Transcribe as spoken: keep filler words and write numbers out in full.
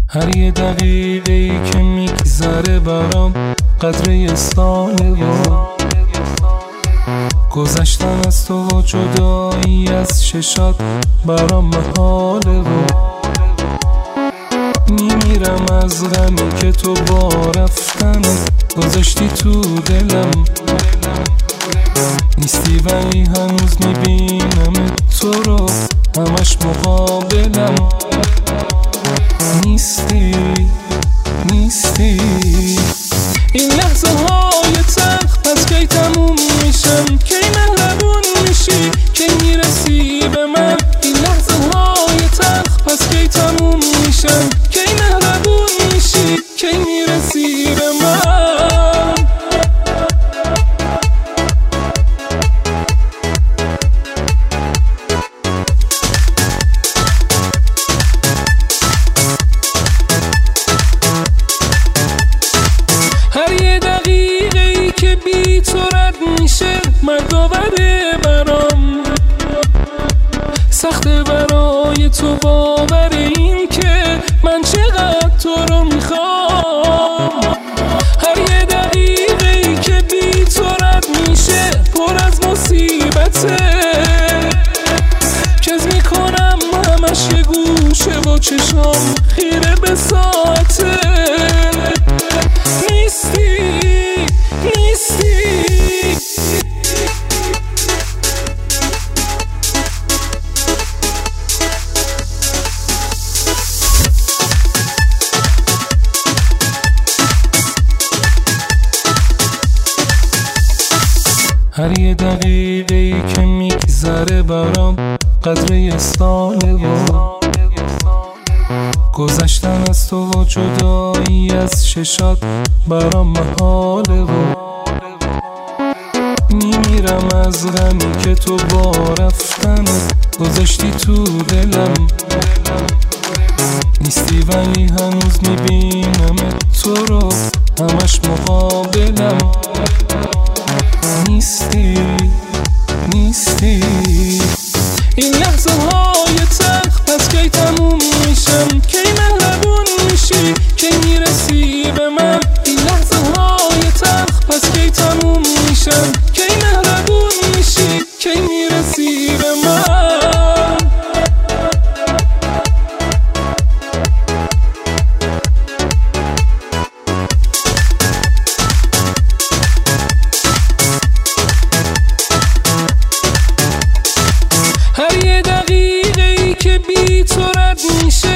هر یه دقیقه ای که میگذره برام قدره ساله و گذشتن از تو و جدایی از ششات برام محاله و میمیرم از غمی که تو با رفتن گذاشتی تو دلم. نیستی ولی هنوز میبینم تو رو همش مقابلم. نیستی نیستی این لحظه های تلخ پس کی تموم میشن؟ کی مهربون میشی؟ کی میرسی به من؟ این لحظه های تلخ پس کی تموم میشن؟ کی مهربون میشی؟ کی میرسی به من؟ هر یه دقیقه ای که بی تو رد میشه مردآوره برام. سخته برای تو باور این که من چقدر تو رو میخوام. هر یه دقیقه ای که بی تو رد میشه پر از مصیبته. کز میکنم همش یه گوشه و چشام خیره به ساعته. نیستی نیستی هر یه دقیقه ای که میگذره برام قدره ساله و گذشتن از تو و جدایی از ششات برام محاله و میمیرم از غمی که تو با رفتن گذاشتی تو دلم. نیستی ولی هنوز میبینم تو رو همش مقابلم. نیستی نیستی این لحظه های تلخ پس کی تموم میشن؟ کی مهربون میشی؟ کی میرسی به من؟ این لحظه های تلخ پس کی تموم میشن؟ کی مهربون میشی؟ کی میرسی به من؟ هر یه دقیقه ای که بی تو رد میشه